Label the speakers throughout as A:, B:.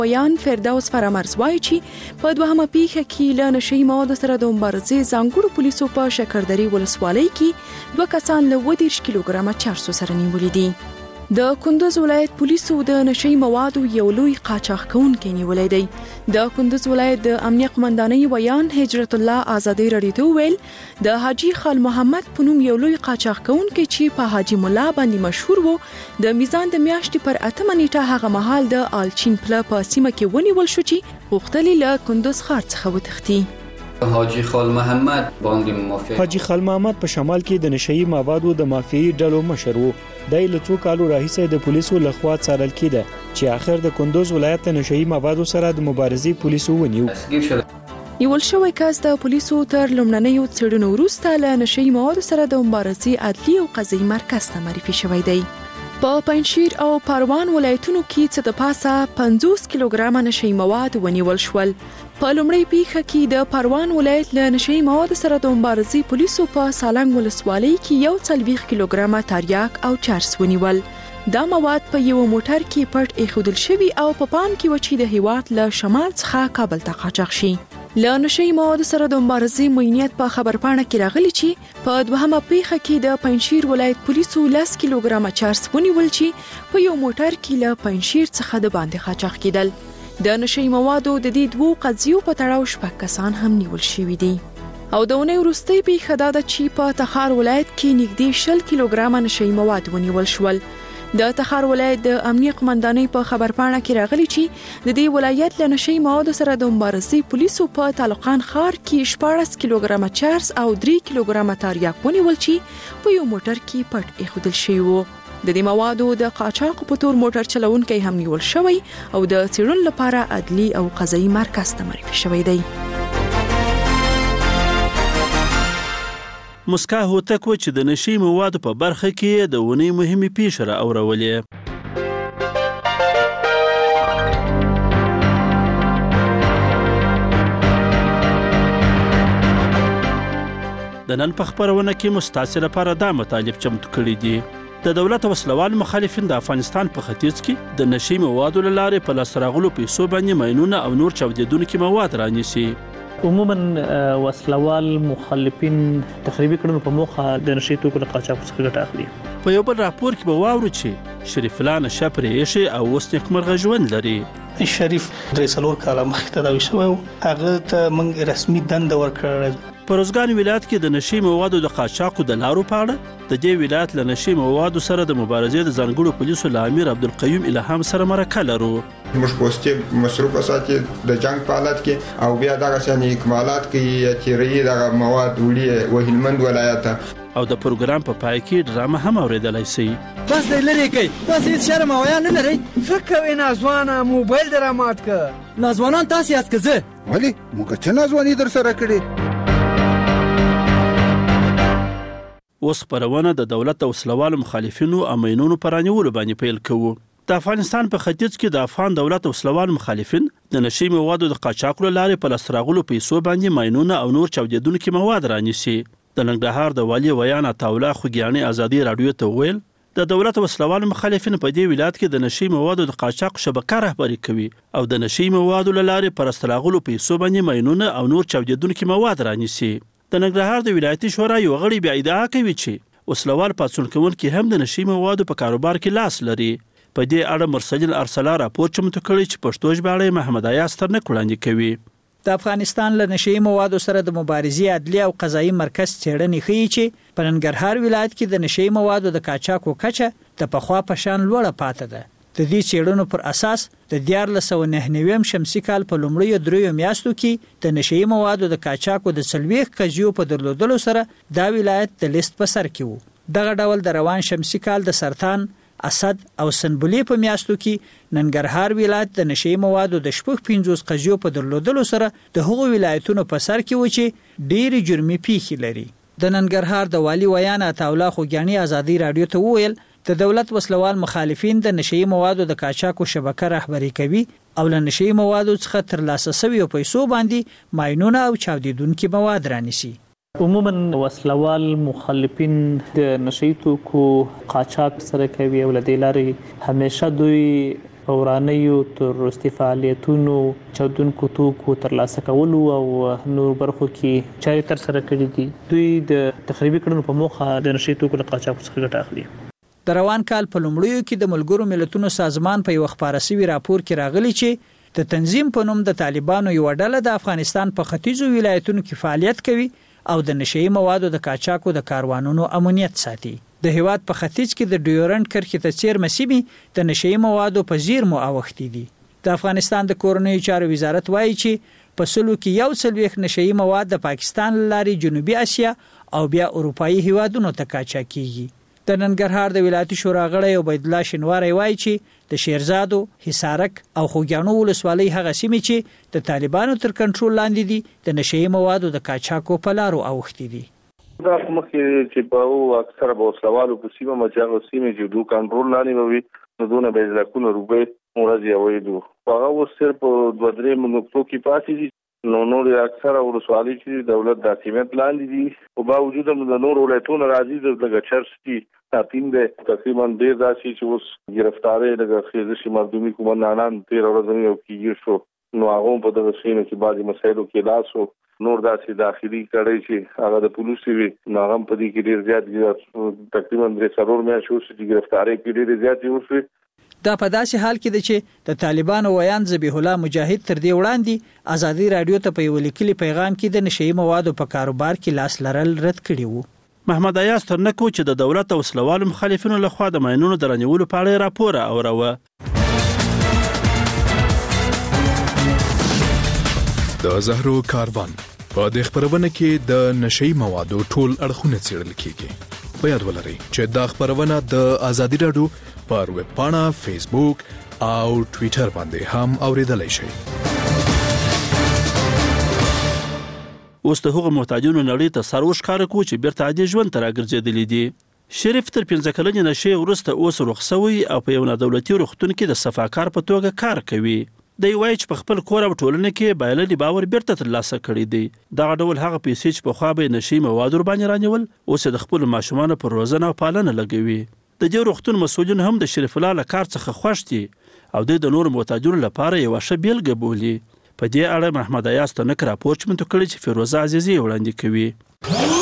A: ویان فردوس فرامرز وایي چې په دوهمه پیښه کې له نشهیي موادو سره د مبارزې ځانګړو پولیسو په شکردرې ولسوالۍ کې 2 کسان له 30 کیلوګرامه چرسو سره نیولي دي. د کندوز ولایت پولیسو د نشهیي موادو یو لوی قاچاق کوونکی نیولی دی. د کندوز ولایت د امنیه قمندانۍ ویان هجرت الله ازادي راډیو ته وویل د حاجي خال محمد په نوم یو لوی قاچاق کوونکی چې په حاجي مولا باندې مشهور وو د میزان د میاشتې پر 8 نیټه هغه مهال د آلچین پله په سیمه کې ونیول شو چې غوښتل له کندوز ښار څخه وتښتي.
B: حاجي خال محمد باندې مافیا
C: حاجي خال محمد په شمال کې د نشهیي موادو د مافیایي ډلو مشر وو. دای له څو کالو راهیسې د پولیسو لخوا څارل کېده چې آخر د کندوز ولایت د نشهیي موادو سره د مبارزې پولیسو ونیو.
A: نیول شوی کس د پولیسو تر لومړنیو څېړنو وروسته له نشهیي موادو سره د مبارزې عدلي او قضایي مرکز ته معرفي شوی دی. په پنجشیر او پروان ولایتونو کې څه د پاسه 50 کیلوګرامه نشهیي مواد ونیول شول. په لومړۍ پیښه کې د پروان ولایت له نشهیي موادو سره د مبارزې پولیسو په سالنګ ولسوالۍ کې 40 کیلوګرامه تریاک او چرس ونیول. دا مواد په یو موټر کې پټ ایښودل شوي او په پام کې و چې د هیواد له شمال څخه کابل ته قاچاق شي. له نشهیي موادو سره د مبارزې مؤمنیت په خبرپاڼه کې راغلي چې په دوهمه پیښه کې د پنجشیر ولایت پولیسو 10 کیلوګرامه چرس ونیول چې په یو موټر کې له پنجشیر څخه د باندې قاچاق کېدل. د نشهیي موادو د دې 2 قضیو په تړاو 6 کسان هم نیول شوي دي. او د اونۍ وروستۍ پیښه دا ده چې په تخار ولایت کې نږدې 20 کیلوګرامه نشهیي مواد ونیول شول. د تخار ولایت د امنیه قمندانۍ په خبرپاڼه کې راغلي چې د دې ولایت له نشهیي موادو سره د مبارزې پولیسو په تعلقان ښار کې 14 کیلوګرامه چرس او 3 کیلوګرامه تریاک ونیول چې په یو موټر کې پټ ایښودل شوي وو. د دې موادو د قاچاق په تور موټر چلونکی هم نیول شوی او د څېړنې لپاره عدلي او قضایي مرکز ته معرفي شوی دی.
D: مسکا هوتک و چې د نشهیي موادو په برخه کې د ونې مهمې پیښې رااورولې. د نن په خپرونه کې مو ستاسې لپاره دا مطالب چمتو کړي دي. د دولت وسلوال مخالفین د افغانستان په ختیځ کې د نشهیي موادو له لارې په لاسته راغلو پیسو باندې ماینونه او نور چاودېدونکي مواد رانیسي.
E: عموما وسلوال مخالفین تخریبي کړنو په موخه د نشهیي توکو له قاچاق څخه ګټه اخلي.
D: په یو بل راپور کې به واورو چې شریف الله نشه پرې ایښی او اوس نیکمرغه ژوند لري.
F: شریف 3 کاله مخکې تداوي شوی و، هغه ته موږ رسمي دنده ورکړه.
D: په روزګان ولایت کې د نشهیي موادو د قاچاقو د لارو په اړه د دې ولایت له نشهیي موادو سره د مبارزې د ځانګړو پولیسو له امیر عبدالقیوم الهام سره مرکه لرو.
G: موږ پوسټي مصروفه ساتي د جنگ په حالت کې او بیا دغه څنګه اکمالات کوي چې دغه مواد وړي و هلمند ولایت
D: او د پروګرام په پای کې ډرامه هم اوریدلای شي.
H: بس دی لري کوي، تاسو هیڅ شرم او حیا نه لرئ. فکر وې نازوانه موبایل درامات ک نازوانان تاسو یاد کزه
I: ولی موږ چې نازوانی در سره کړي.
D: اوس خپرونه د دولت او وسلوالو مخالفینو امینونو پرانیولو باندې پیل کوو. د افغانستان په ختیځ کې د افغان دولت او وسلوالو مخالفین د نشهیي موادو د قاچاق له لارې په لاسته راغلو پیسو باندې ماینونه او نور چاودېدونکي مواد رانیسي. د ننګرهار د والي ویان عطاالله خوږیاني ازادي راډیو ته وویل د دولت او وسلوالو مخالفین په دې ولایت کې د نشهیي موادو د قاچاق شبکه رهبري کوي او د نشهیي موادو له لارې په لاسته راغلو پیسو باندې ماینونه او نور چاودېدونکي مواد رانیسي. د ننګرهار د ولایتي شورا یو غړی بیا ادعا کوي چې وسلوال پاڅون کوونکي هم د نشهیي موادو په کاروبار کې لاس لري. په دې اړه مرسل ارسلا راپور چمتو کړی چې پښتو ژباړه محمد ایاز ترنک وړاندې کوي.
J: د افغانستان له نشهیي موادو سره د مبارزې عدلي او قضایي مرکز څېړنې ښیي چې په ننګرهار ولایت کې د نشهیي موادو د قاچاقو کچه د پخوا په شان لوړه پاتې ده. د دې څېړنو پر اساس د 1999 شمسي کال په لومړیو 3 میاشتو کې د نشهیي موادو د قاچاقو د 40 قضیو په درلودلو سره دا ولایت د لیست په سر کې وو. دغه ډول د روان شمسي کال د سرطان اسد او سنبلې په میاشتو کې ننګرهار ولایت د نشهیي موادو د 50 قضیو په درلودلو سره د هغو ولایتونو په سر کې و چې ډېری جرمي پیښې لري. د ننګرهار د والي ویان عطاالله خوږیاني ازادي راډیو ته وویل د دولت وسلوال مخالفین د نشهیي موادو د قاچاقو شبکه رهبري کوي او له نشهیي موادو څخه ترلاسه شویو پیسو باندې ماینونه او چاودېدونکي مواد رانیسي.
E: عموما وسلوال مخالفین د نشهیي توکو قاچاق سره کوي او له دې لارې همیشه دوی په ورانیو تروریستي فعالیتونو چاودونکو توکو ترلاسه کولو او نور برخو کې چارې ترسره کړې دي. دوی د تخریبي کړنو په موخه د نشي توکو له قاچاق څخه ګټه اخلي.
J: د روان کال په لومړیو کې د ملګرو ملتونو سازمان په یو خبره سوي راپور کې راغلی چې د تنظیم په نوم د طالبانو یو ډله د افغانستان په ختیځو ولایتونو کې فعالیت کوي او د نشئی موادو د قاچاقو د کاروانونو امنیت ساتي. د هیواد په ختیځ کې د ډیورنټ کرښې ته څیر مسیبي د نشئی موادو په زیرمو اوختي دي. د افغانستان د کورنیو چارو وزارت وایي چې په سلو کې 140 نشئی مواد د پاکستان لارې جنوبي اسیا او بیا اروپאי هیوادونو ته قاچاقيږي. د ننګرهار د ولایتي شورا غړی عبید الله شنواری وایي چې د شیرزادو، حصارک او خوګیانو ولسوالۍ هغه سیمې چې د طالبانو تر کنټرول لاندې دي د نشئی موادو د قاچاقو په لارو اوختي دي.
K: دا مخکې چې په اکثره به وسلوالو په سیمه مچاغو سیمه چې دوی کنټرول لاندې وي نو دونه به ځکونه روپې مرزي اوریدو. هغه اوس صرف 2-3 نقطو کې پاتې دي. نور اکثره ولسوالۍ چې دولت د حکومت لاندې دي او باوجود د نور ولایتونو راځي د لګچرستي تاتین ده تقریبا ډیر راشي چې اوس گرفتارې د خېزشي مردمي کومنانان 13 ورځې یو کېږي شو نو هغه په دغه شینو کې بعضي مسایلو کې لاسو نور داسې داخلي کړي چې هغه د پولیسو وی نو هغه په دې کې ډیر زیات تقریبا 3 میا شو چې گرفتارې کې ډیر زیات وشو.
J: دا په داسې حال کې دی چې د طالبانو ویان ذبیح الله مجاهد تر دې وړاندې ازادي رادیو ته په یو لیکلي پیغام کې د نشئی موادو په کاروبار کې لاس لرل رد کړی وو.
D: محمد ایاز ترنکو چې د دولت او وسلوالو مخالفینو لخوا د ماینونو درنیولو په اړه راپور اوروه.
L: د زهرو کاروان په د خبرونه کې د نشئی موادو ټول اړخونه څیړل کیږي. په یاد ولرئ چې دا خبرونه د ازادي رادیو پر ویب پاڼه، فیسبوک او ټوئیټر باندې هم اوریدلای شئ.
D: اوس د هغو محتاجونو نړۍ ته سر وښکاره کړو چې بیرته عادي ژوند ته راګرځېدلي دي. شریف تر 15 کلنې نشې وروسته اوس رخصت شوی او په یو نادولتي روغتون کې د صفاکار په توګه کار کوي. دی وایي چې په خپل کور او ټولنه کې بایللي باور بیرته ترلاسه کړی دی. دغه ډول هغه پیسې چې پخوا به نشئی مواد ورباندې رانیول اوس د خپل ماشومانو پر روزنه او پالنه لګوي. د دې روغتون مسؤلین هم د شریف الله له کار څخه خوښ دي او د نور محتاجونو لپاره یو ښه بیلګه بولي. په دې اړه محمد ایاز تنک راپور چمتو کړی چې فیروزه عزیزی وړاندې کوي.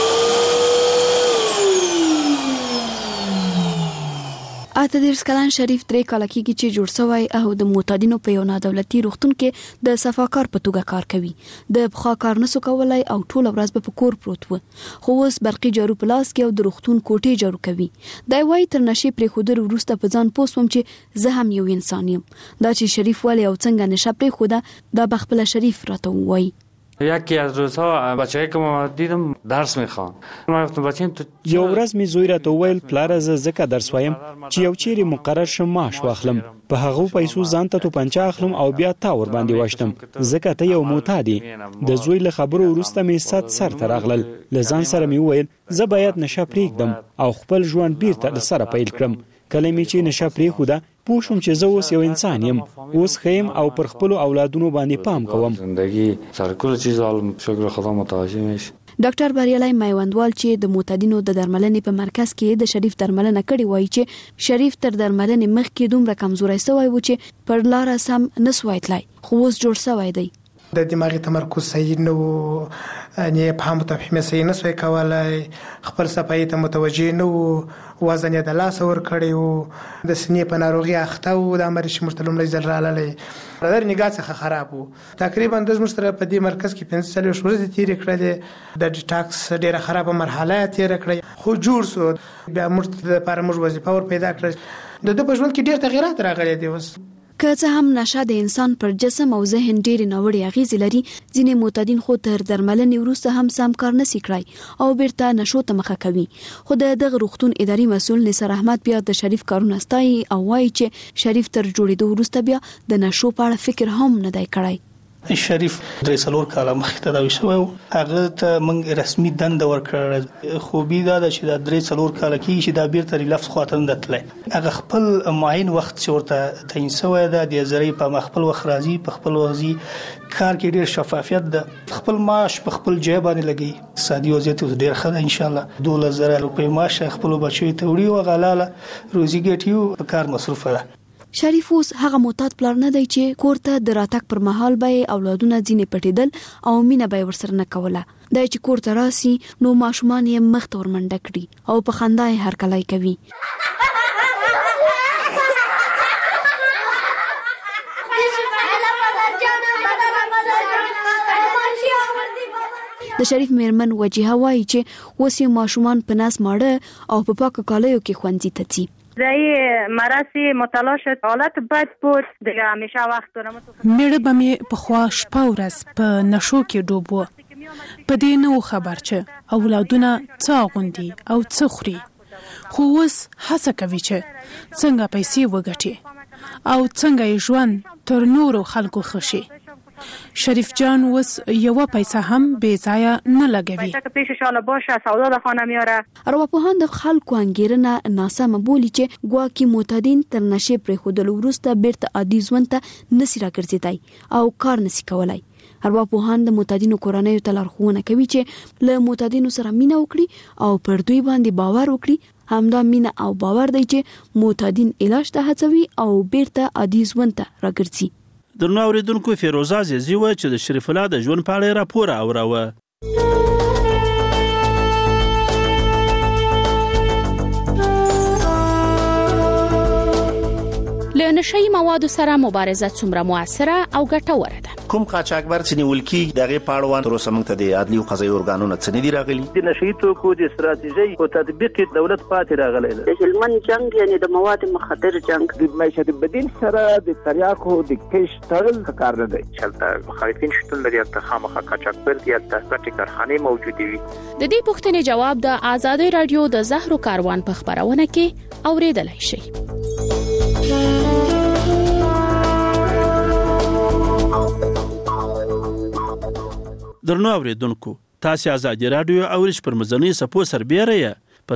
M: اته د سکلان شریف 3 کال کېږي چې جوړ شوی او د معتادینو په یو نادولتي روغتون کې د صفاکار په توګه کار کوي. د بخا کار نسو کولای او ټول ورځ په کور پروت و خو اوس برقي جارو په لاس کې او د روغتون کوټې جارو کوي. دا وایي تر نشي پرې خودر وروسته په ځان پوسوم چې زه هم یو انسان یم. دا چې شریف ولی او څنګه نشه پرې خوده دا بخپل شریف راته وایي.
N: یکی از روزها بچه‌ای که ما دیدم درس میخوان. ما گفتم بچه‌م تو
C: یو ورځ می زوی راته ویل پلار زه زکه درس وایم چې یو چیرې مقرر شم معاش واخلم په هغه پیسو ځان ته توپنچه اخلم او بیا تا ور باندې واشتم زکه ته یو معتادی. د زوی له خبرو وروسته می سر ترغلل لزان سره می ویل زه باید نشه پریږدم او خپل ژوند بیرته د سره پیل کړم. کله می چې نشه پریښوده پوه شوم چې زه اوس یو انسان یم. اوس خیم او پر خپل اولادونو باندې پام کوم.
N: زندگی سر کل چیز عالم شکر خدا متوجه میشه.
M: ډاکټر بریالي میوندوال چې د معتادینو د درملنې په مرکز کې د شریف درملنه کړې وایي چې شریف تر درملنې مخکې دومره کمزوري شوی و چې پر لار سم نسوای تلای خو اوس جوړ شوی دی.
F: د دماغي تمرکز صحیح نه وو، نه فهم تفهیم صحیح نه سوی کولای، خپل صفایي ته متوجه نه وو، وزن یې د لاس ور کړی وو، د سینې په ناروغي اخته وو. د امر چې مشتلم لږ ځل رااله د نگاه څخه خراب وو. تقریبا د مشتره په دې مرکز کې 45 ورځې تیر کړل. د ډیټاکس ډیره خرابه مرحله تیر کړې خو جوړ سو. بیا موږ لپاره موږ وظیفه ور پیدا کړل. د په ژوند کې ډیر تغیرات راغلي دي. اوس
M: که څه هم نشه د انسان پر جسم او ذهن ډېرې ناوړې اغېزې لري، ځینې معتادین خو تر درملنې وروسته هم سم کار نشي کړی او بیرته نشو ته مخه کوي. خو د دغه روغتون اداري مسؤل نثار احمد بیا د شریف کارونه ستایي او وایي چې شریف تر جوړېدو وروسته بیا د نشو په اړه فکر هم نه دی کړی.
F: شریف 3 کال مخکې تداوي شوی و. هغه ته موږ رسمي دنده ورکړه. خوبي دا ده چې دا 3 کال کې چې دا بیرته ریلفس خواته نه تللی. هغه خپل معین وخت چې ورته تعین شوی ده د زری په خپل وخت راځي، په خپل وځي کار کې ډیر شفافیت ده. خپل معاش په خپل جیب باندې لګي. اقتصادي وضعیت ډیر ښه ده. ان شاء الله 12,000 روپۍ معاش خپل بچی ته وړي او غلاله روزي ګټي او کار مصرف ده.
M: شریف اوس هغه معتاد پلار نه دی چې کور ته د راتګ پر مهال به اولادونه ځینې پټېدل او مینه به ورسره نه کوله. دا چې کور ته راسي نو ماشومان یې مخ ته ورمنډه کړي او په خندا یې هرکلی کوي. د شریف میرمن وجیها وایي چې اوس یې ماشومان په ناز ماړه او په پاکو کالیو کې ښوونځي ته ځي.
O: زي مراسي متلاشت حالت بد بود دیگه همیشه وخت دارم.
P: میړه به مې په خوا شپه ورځ په نشو کې ډوب و. په دې نه خبر چې اولادونه څه غوندي او څه خوري، خو اوس هڅه کوي چې څنګه پیسې وګټي او څنګه یې ژوند تر نورو خلکو ښه شي. شریف جان اوس یوه پیسه هم بې ځایه نه لګوي.
M: ارواپوهان د خلکو انګیرنه ناسمه بولي چې ګواکې معتادین تر نشې پرېښودلو وروسته بیرته عادي ژوند ته نسي راګرځېدای او کار نسي کولی. ارواپوهان د معتادینو کورنیو ته لارښوونه کوي چې له معتادینو سره مینه وکړي او پر دوی باندې باور وکړي. همدا مینه او باور دی چې معتادین علاج ته هڅوي او بیرته عادي ژوند ته راګرځي.
D: درنو اوریدونکو، فیروزه عزیزي وه چې د شریف الله د ژوند په اړه راپور اوراوه.
Q: له نشئی موادو سره مبارزه څومره موثره او ګټوره ده؟
R: کوم قاچاقبر چې نیول کیږي دغه پاړوان تر اوسه موږ ته د عدلي او قضایي ارګانونو څخه نه دي راغلي.
S: د نشئی توکو د استراتیژي او تطبیق دولت پاتې راغلی دی.
T: د هلمند جنگ یعنی د مواد مخدر جنگ
S: د معیشت بدیل سره د تریاکو د کش تړل کار نه دی.
U: چلته مخالفین شتون لري چې خامخا قاچاقبر دي د پټ کارخانه موجوده وي.
Q: د دې پوښتنې جواب د آزادۍ رادیو د زهرو کاروان په خبرونه کې اوریدلای شئ.
D: درنو اوریدونکو، تاسو آزادۍ رادیو اورش پر مزنی سپو سربېره په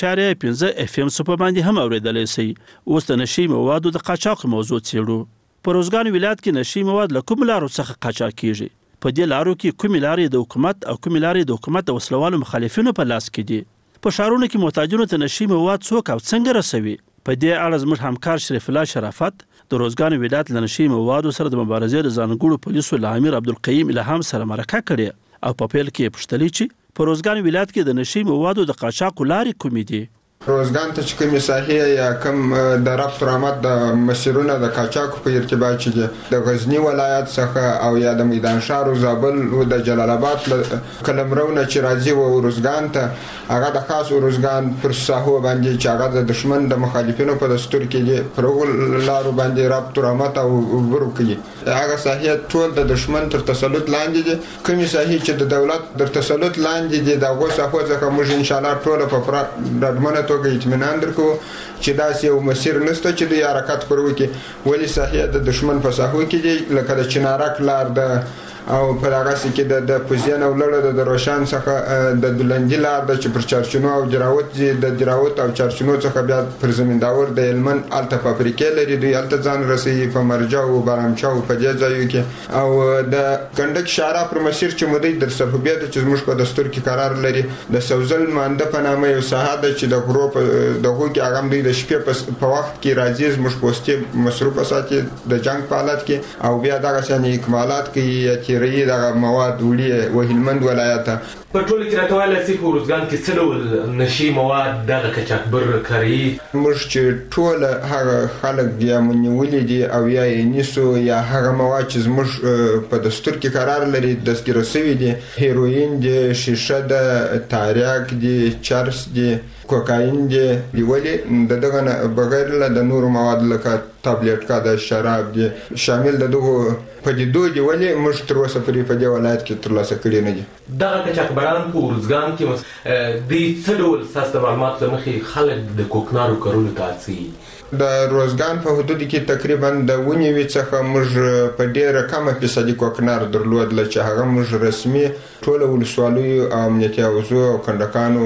D: 1.5 FM سپو باندې هم اوریدلای شئ. اوس د نشي موادو د قاچاق موضوع څېړو. په روزګان ولایت کې نشي مواد له کوم لارو څخه قاچاق کیږي؟ په دې لارو کې کوم لارې د حکومت او کوم لارې د حکومت او وسلوالو مخالفینو په لاس کې دي؟ په ښارونو کې محتاجونو ته نشي مواد څوک او څنګه رسوي؟ په دې اړه زموږ همکار شریف الله شرافت د روزګان ولایت له نشي موادو سره د مبارزې د ځانګړو پولیسو له امیر عبدالقیوم الهام سره مرکه کړې او په پیل کې پوښتلې چې په روزګان ولایت کې د نشي موادو د قاچاق لارې کومې دي؟
G: روزګان ته چې کومې ساحې یا کوم د رفت رحمت د مسیرونه د قاچاقو په ارتباط چې دي د غزنی ولایت څخه او یا د میدان ښار او زابل او د جلال آباد قلمرو نه چې راځي و روزګان ته هغه د خاص روزګان پر ساحو باندې چې هغه د دشمن د مخالفینو په دستور کې دي پر لارو باندې رفت رحمت او ورو کوي. هغه ساحې ټول د دشمن تر تسلط لاندې دي. کومې ساحې چې د دولت تر تسلط لاندې دي د هغو ساحو څخه موږ ان شاء الله ټول په پوره ډاډمنه توګه اطمینان درکو چې داسې یو مسیر نشته چې د حرکت پر وکړي. ولې ساحې د دشمن په ساحو کې دي لکه د چنارک لار د او په هغه کې د پوزیان او لړه د روشان څخه د دلندي لار د چې پر چارچنو او جراوت د جراوت او چارچنو څخه بیا پر زمینداور د هلمند الته فابریکې لري دوی الته ځان رسوي په مرجا او بارامچا او په دې ځایو کې او د کندک شارع پر مسیر چې مودې در صرفبیه چې زموږ په دستور کې قرار لري د سوزل مانده په نامه یو ساحه ده چې د غرو د هغو کې هغه دوی د شپې په وخت کې راځي زموږ پوسټي مصروف ساتي د جنگ په حالت کې او بیا دغه څنګه اکمالات کوي رئی دغه مواد وړي و هلمند ولایت
V: په ټول کې راټول سي په روزګان کې څه ډول نشي مواد دغه قاچاقبر کوي؟
G: موږ چې ټول هغه خلک یا منولي دي او یا نیسو یا هغه مواد چې زموږ په دستور کې قرار لري دستګیر شوی دي هیروین دي شیشه ده تاریاک دي چرس دي کوکاین دي ویلي دغه بغیر له د نور مواد لکه تابلیټ کا د شراب دي شامل دغه پدیدو دی ولې موږ تر اوسه پرې په دې ولایت کې ترلاسه کړی نه دي.
V: دغه قاچاقبران په روزګان کې د څه ډول ساست معلومات لمخې خلک د کوکنارو کارونو ته هڅوي؟
G: د روزګان په حدود کې تقریبا د ونیوي څخه موږ په ډېره کمه فیصدي کوکنار درلودله چې هغه موږ رسمي ټوله ولسوالیو او امنیتي حوزو او کنډکانو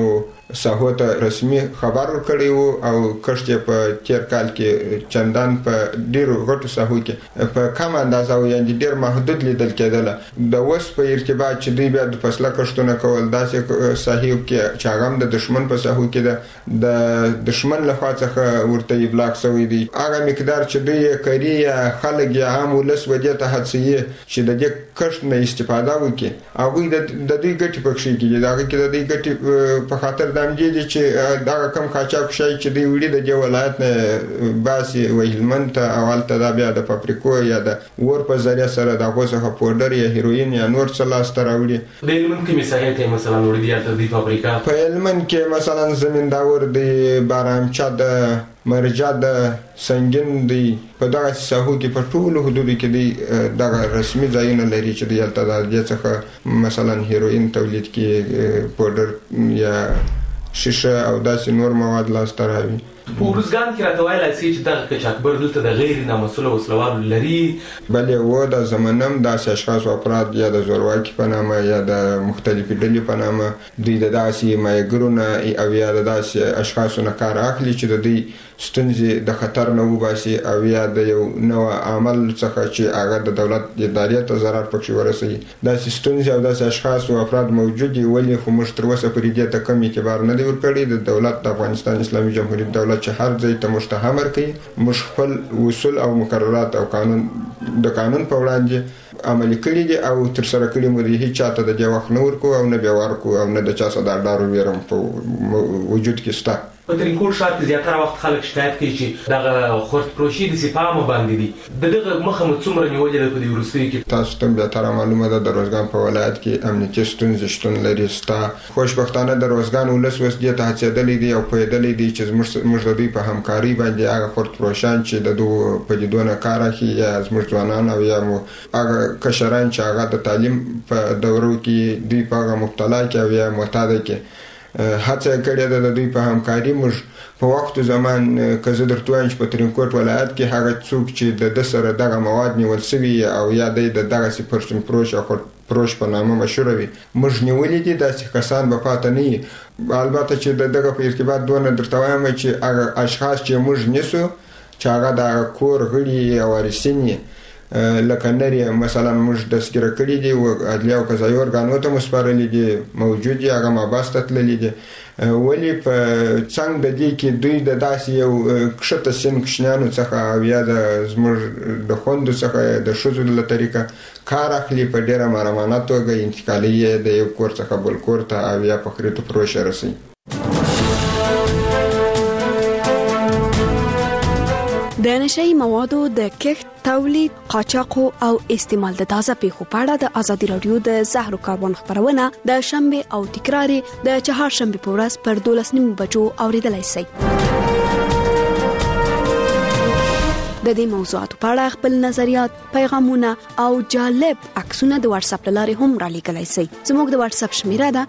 G: ساحو ته رسمي خبر ورکړی وو او کښت په تیر کال کې چندان په ډیرو غټو ساحو کې په کم اندازه او یعنی ډیر محدود لیدل کېدل. د اوس په ارتباط چې دوی بیا د فصله کښتونه کول داسې ساحو کې چې هغه د دشمن په ساحو کې د دشمن له خوا څخه ورته ابلاغ شوی دی. هغه مقدار چې دوی کری یا خلک یا عام ولس ودې ته هڅوي چې د دې کښت نه استفاده وکړي. هغه د دې ګټې پکې کېږي. دا کې د دې ګټې په خاطر د امجید چې دا کم قاچاق شي چې دی وړي د ولایت نه باسي وهلمند ته اولته دا بیا د فابریکو یا د ور په ذریعہ سره د غوسه پودر یا هیروین یا نور څه لاس ته راوړي.
V: د هلمند کې مساحت مثلا وړي دی تر دې فابریکا
G: په هلمند کې مثلا زمینداور دی بارامچا د مرجع د سنگین دی په دغه ساحو کې په ټولو حدودو کې دی دغه رسمي ځایونه لري چې د یلته د څخه مثلا هیروین تولید کې پودر یا شیشه او داسې نور مواد لاس ته راوړي.
V: په ورزګان کې راته ویل شي چې دغه قاچاقبر دلته د غیر نامسؤل وسلوال لري.
G: بلې و د زمنم داسې اشخاص او افراد یا د زورواکي په نامه یا د مختلفې ډلې په نامه دوی د داسې مایګرو نه او یا د داسې اشخاصو نه کار اخلي چې د دوی ستونزې د خطر نه وباسي او یا د یو نوع عمل څخه چې هغه د دولت ادارې ته ضرر پکې ورسوي. داسې ستونزې او داسې اشخاص او افراد موجود دي ولې خو موږ تر اوسه پورې دې ته کم اعتبار نه دی ورکړی. د دولت د افغانستان اسلامي جمهوریت دولت چې هر ځای ته مشتهم کوي موږ خپل اصول او مقررات او قانون د قانون په وړاندې عملي کړی دي او تر سره کړی مو دي. هیڅ چاته د دې وخت نه ورکو او نه بیا ورکو او نه د چا څخه د ډارو ویرم په وجود کې شته.
V: په ترینکوټ ښار کې زیاتره وخت خلک شکایت کوي چې دغه خورد پروشي د سپامه باندې دي. دغه مخه مو څومره نیولې ده په دې وروستیو کې؟ تاسو ته بیا تر معلومه ده د روزګان په ولایت کې امنیتي ستونزې شتون لري. خوشبختانه د روزګان ولس اوس دې ته هڅېدلې دي او پوهېدلې دي چې موږ د دوی په همکاري باندې هغه خورد پروشان چې د دوی پدیدو نه کار اخلي یا زموږ ځوانان او یا هغه کشران چې هغه د تعلیم په دورو کې دوی په هغه مبتلا کې او یا معتاده کې هڅه کړې ده د دوی په همکاري. موږ په وخت زمان که زه درته وایم چې په ترینکوټ ولایت کې هغه څوک چې د سره دغه مواد نیول شوي او یا د دغسې پرچون فروش او فروش په نامه مشهوره وي موږ نیولي دي. داسې کسان به پاته نه وي. البته چې دغه په ارتباط دونه درته وایم چې هغه اشخاص چې موږ نیسو چې هغه د کور غړي او وارثین لکه نری مثلا موږ دستګیره کړي دي او عدلیه او قضایي ارګانو ته مسپارلي دي موجود دي هغه مابسته تللي دي. ولی په څنګه د دې کې دوی د داسې یو کښته سن کښنیانو څخه او یا د زموږ د خوندو څخه د ښځو له طریقه کار اخلي په ډیره مهربانه توګه انتقالي د یو کور څخه بل کور ته او یا په خرید فروش رسي.
M: د نشئی موادو د کښت، تولید، قاچاق او استعمال د تازه پیښو په اړه د ازادي رادیو د زهرو کاروان خبرونه د شنبه او تکرار د چهارشنبه په ورځ پر 12:30 بجو اوریدلای شئ. د دې موضوعاتو په اړه خپل نظریات، پیغامونه او جالب عکسونه د واتس اپ لارې هم را لیږلای شئ. زموږ د واتس اپ شمیره ده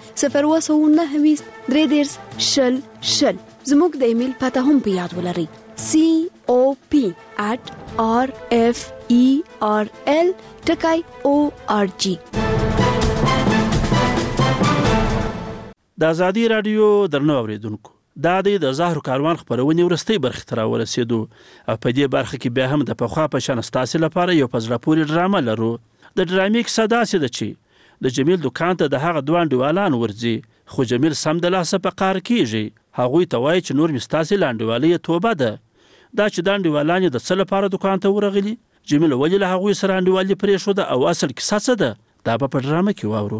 M: 029 زموږ د ایمیل پته هم په یاد ولرئ cop@rferl.org.
D: د ازادي رادیو درنو اوریدونکو دا د زهرو کاروان خبرونه ورستۍ برخه تر ورسېدو او په دې برخه کې بیا هم د پخوا په شان ستاسو لپاره یو پزړه پورې ډرامه لرو. د ډرامې کیسه داسې ده چې د جمیل دکان ته د هغه دوه انډیوالان ورځي خو جمیل سم د لاسه په قار کیږي. هغوی ته وایي چې نور مستاسې لاندېوالۍ توبه ده. دا چې دا انډیوالان د څه لپاره دکان ته ورغلي جمیل ولې له هغوی سره انډیوالي پرېښوده او اصل کیسه څه ده دا به په ډرامه کې واورو.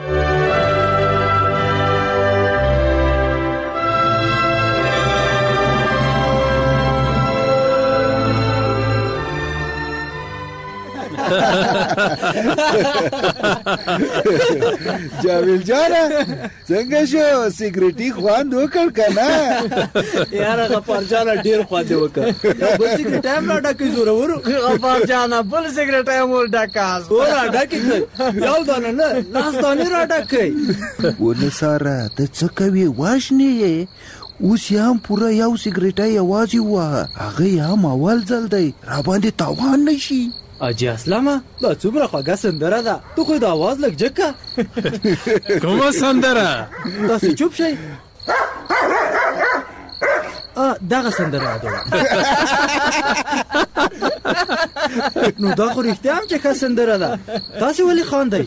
I: جاویل جانا څنګه شو سیګریټي خوان وکړ کنه
H: یاره غفار جانا ډیر خواده وکړ بل سیګریټ هم را ډکې زورور غفار جانا بل سیګریټ هم ور ډکاس ور ډکې یو دانه نه لاس دانه را ډکې
I: ونه ساره ته څه کوي واښنی اوس هم پورا یو سیګریټ یوازې واه هغه هم اول ځل دی را باندې تاوان نشي.
H: اجي اسلامه دا څومره خوږه سندره ده تو خو د आवाज لګ جکه
A: کومه سندره
H: تاسو چوپ شئ دغه سندره یادوه. نو دا خو رښتیا هم چې ښه سندره ده، تاسې ولې خاندئ؟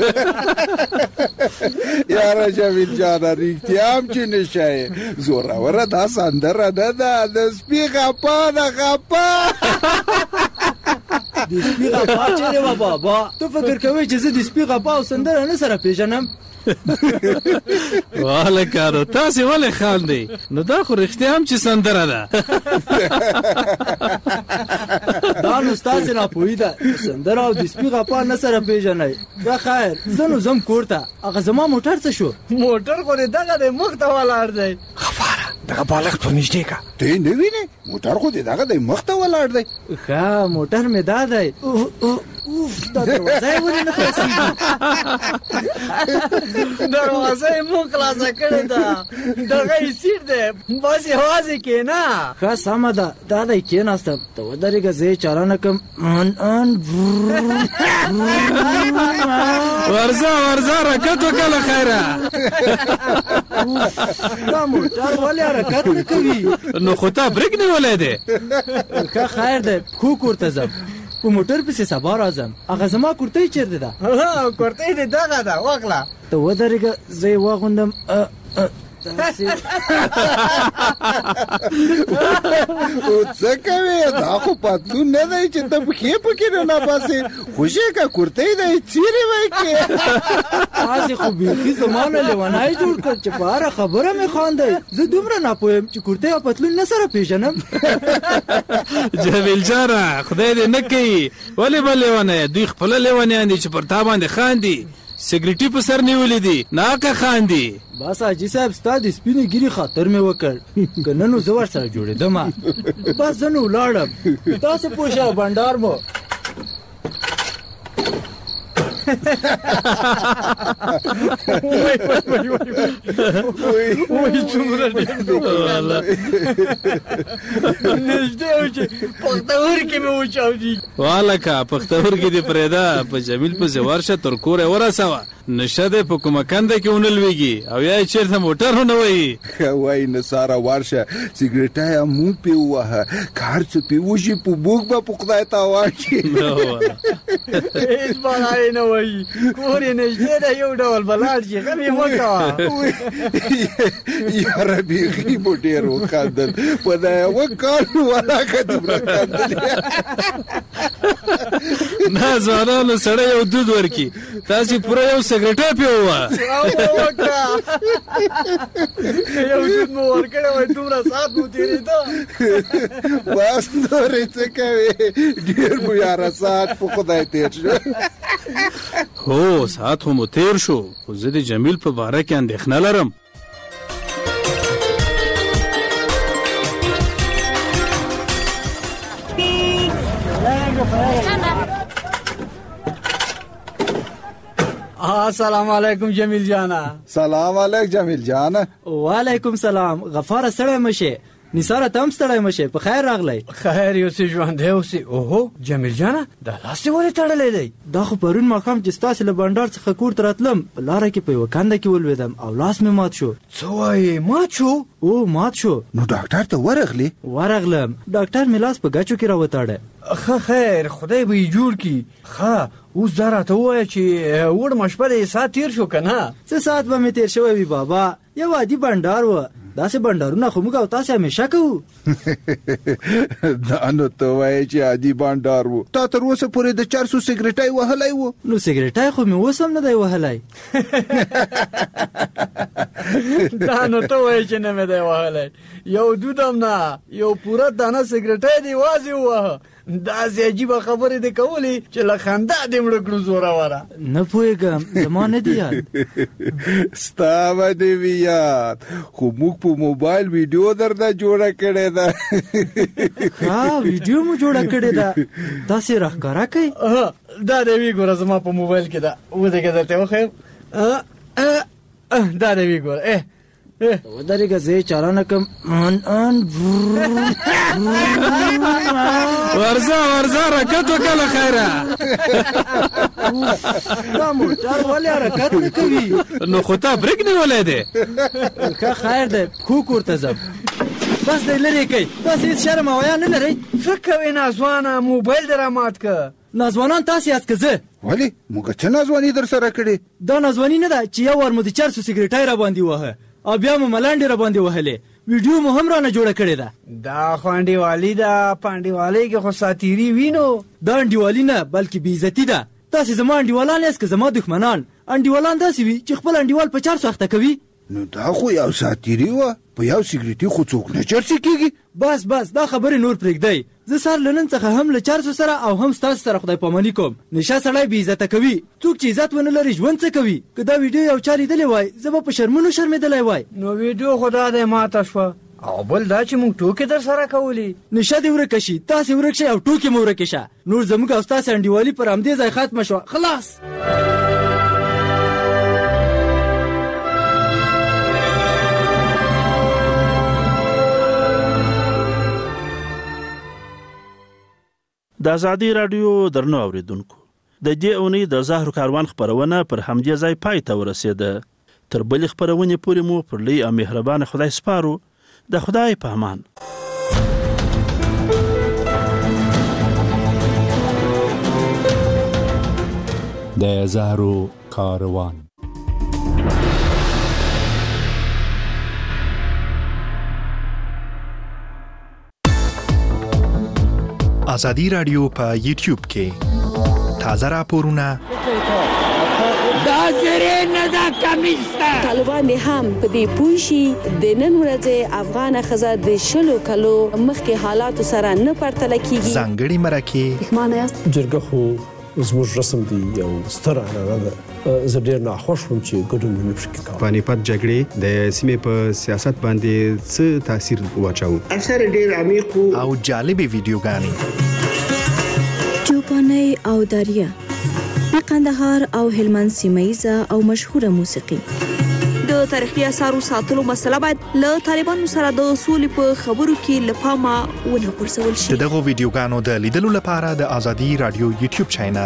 I: یاره جمیل جانه رښتیا هم چې نشه یې زوروره دا سندره نه ده، د سپي غپا ده غپا.
H: د سپي غپا چېرې وه بابا؟ ته فکر کوې چې زه د سپي غپا او سندره نه سره پېژنم؟
A: والکه نو تاسې ولې خاندئ؟ نو دا خو رښتیا هم چې سندره ده.
H: دا نو ستاسې ناپوهي ده، سندره او د سپي غپا نه سره پېژنئ. دا خیر زه نو ځم کور ته. هغه زما موټر څه شو؟ موټر خو دې دغه دی مخ ته ولاړ دی.
I: غفاره دغه بالښت ور نږدې که. ته یې نه وینې؟ موټر خو دې دغه دی مخ ته ولاړ دی.
H: ښه موټر مې دا دی. دا دروازه یې ولې نه خلاصېږي؟ دروازه یې مو خلاصه کړې ده، دغه یې سیټ دی، بس یوازې کښېنه. ښه سمه ده، دا دی کښېناستم. ته ودرېږه زه یې چالانه کړم.
A: ورځه حرکت وکړه له خیره.
H: دا موټر ولې حرکت نه کوي؟
A: نو خو تا بریک نیولی دی.
H: ښه خیر دی، پښو کور ته ځم. په موټر پسې سبا راځم. هغه زما کورتۍ چېرته ده؟ کورتۍ دې دغه ده، واخله. ته ودرېږه زه یې واغوندم.
I: څه کوې؟ دا خو پتلون نه دی چې ته پښې پکې نه نباسې. خوشې که کورتۍ دی څیرې وایي کې.
H: تاسې خو بیخي زما نه لیونی جوړ کړ چې په هره خبره مې خاندئ. زه دومره ناپوه یم چې کورتۍ او پتلون نه سره پېژنم.
A: جمیل جانه خدای دې نه کوي. ولې به لیونی؟ دوی خپله لیونیان دي چې پر تا باندې خاندي. سګریټي په سر نیولې دي، ناکه خاندي.
H: بس حاجي صاحب ستا د سپینې ګیرې خاطر مې وکړ، که نه نو زه ورسره جوړېدم. بس زه نو ولاړم. تاسې پوه شه بنډار مو. وای څومره ډېر نږدې و چې پښتورګي مې وچاودېږي.
A: والکه پښتورګي دې پرېږده، په جمیل پسې ورشه تر کوره یې ورسوه. نشه دی په کومه کنده کې ونه لوېږي او یا یې چېرته موټر ونه وهي.
I: وایي نثاره ورشه سګرېټه یې مونږ پې ووهه، که هر څه پې وشي په بوږ به په خدای تاوان شي.
H: هېڅ بلا یې نه وهي، کور یې نږدې دی، یو ډول به لاړ شي. غم یې مه کوه.
I: یاره بیخي مو ډېر وخندل، په دا یوه کال ولاکه دومره خندل.
A: نه ځوانانو سړی یو دود ورکړي، تاسې پوره یو سګرېټه پې ووهه.
H: یو دود مو ورکړی وای، دومره ساعت مو تېرېده.
I: بس نورې څه کوې؟ ډېر مو یاره ساعت په خدای تېر شو.
A: هو ساعت خو مو تېر شو، خو زه د جمیل په باره کې اندېښنه لرم.
H: السلام علیکم جمیل جانا.
I: سلام علیکم جمیل جانا.
H: وعلیکم سلام. غفاره ستړی مشه. نثاره تم ستړی مشه. په خیر راغلی. خیر یو څه ژوندی اوسې. اوهو جمیل جانا دا لاس دې ولې تړلی دی؟ دا خو پرون ماښام چې ستاسې له بنډار څخه کور ته راتلم، په لاره کې په یوه کنده کې ولوېدم او لاس مې مات شو.
I: څه وایې مات شو؟
H: او مات شو.
I: نو ډاکټر ته ورغلی؟
H: ورغلم. ډاکټر مې لاس په ګچو کې راوتاړه. ښه خیر خدای به یې جوړ کړي. ښه اوس دا راته ووایه چې وړمه شپه دې ساعت تېر شو که نه؟ څه ساعت به مې تېر شوی وي بابا، یو عادي بنډار و. داسې بنډارونه خو موږ او تاسې همیشه کوو.
I: دا نو ته وایې چې عادي بنډار و. تا تر اوسه پورې د چرسو سګرېټی وهلی و؟
H: نو سګرېټی خو مې اوس هم نه دی وهلی. دا نو ته وایې چې نه مې دی وهلی. یو دود هم نه، یو پوره دانه سګرېټی دې یوازې ووهه. داسې عجیبه خبرې دې کولې چې له خندا دې مړه کړو زوروره. نه پوهېږم، زما نه دي یاد.
I: ستا به دې وي یاد، خو موږ په موبایل ویډیو درته جوړه کړې ده.
H: ښه ویډیو مو جوړه کړې ده، داسې راښکاره کوي. دا دې وی ګوره زما په موبایل کې ده، ودرېږه درته وښیم. دا دې وی ګوره. ودرېږه زه یې چالانه کړم.
A: ورځه حرکت وکړه له خیره.
H: دا موټر ولې حرکت نه کوي؟
A: نو خو تا بریک نیولی دی.
H: ښه خیر دی، پښو کور ته ځم. بس دی لري کوي تاسو هیڅ شرم او حیا نه لرئ څه کوئ ناځوانه موبایل دې رامات که ناځوانان تاسو یاست که زه
I: ولې موږ څه ناځواني در سره کړې
H: دا ناځواني نه ده چې یو وار مو د چرسو سګریټای را باندې وهه او بیا مو ملانډې را باندې وهلې ویډیو مو هم رانه جوړه کړې ده دا خو انډیوالي ده په انډیوالۍ کې خو ساتیري وي نو دا انډیوالي نه بلکې بېعزتي ده تاسې زما انډیوالان یاست که زما دښمنان انډیوالان داسې وي چې خپل انډیوال په چرسو اخته کوي
I: نو دا خو یو ساتیري وه په یو سګریټي خو څوک نه چرسي کېږي
H: بس دا خبرې نور پرېږدئ زه سهار له نن څخه هم له چرسو سره او هم ستاسو سره خدای پاماني کوم نشه سړی بې عزته کوي څوک چې عزت ونه لري ژوند څه کوي که دا ویډیو یو چا لیدلی وای زه به په شرمونو شرمېدلی وای نو ویډیو خو دا دی ماته شوه او بل دا چې موږ ټوکې در سره کولې نشه دې ورکه شي تاسې ورک شئ او ټوکې مو ورکې شه نور زموږ او ستاسې انډیوالي پر همدې ځای ختمه شوه خلاص
D: د ازادي رادیو درنو اوریدونکو د دې اونۍ د زهرو کاروان خبرونه پر همدې ځای پای ته ورسېده تر بلې خبرونې پورې مو پر لوی او مهربانه خدای سپارو د خدای په امان
B: د زهرو کاروان
E: ازادي رادیو په یوټیوب کې تازه راپورونه
W: دا زری نه دا کمیسته طالبان هم په دې پوه شي د نن ورځې افغان ښځه د 20 کلو مخکې حالاتو سره نه پرتله کیږي
E: ځانګړي مرکې
W: پښمانه یاست
X: جرګه خو زموږ رسم دی یو ستر عنعنه ده زه ډېر ناخوښ وم چې ګډون مې نشو کولی
Y: پانیپت جګړې د سیمې په سیاست باندې څه تاثیر واچاو
W: اثر ډېر عمیق
E: او جالبې ویډیوګانې
W: چوپانۍ او دریا د قندهار او هلمند سیمه‌ییزه او مشهوره موسیقي د تاریخي اثارو ساتلو مسله باید له طالبانو سره د سولې په خبرو کې له پامه ونه غورځول شي
E: دغه ویډیوګانو د لیدلو لپاره د ازادي رادیو یوټیوب چینل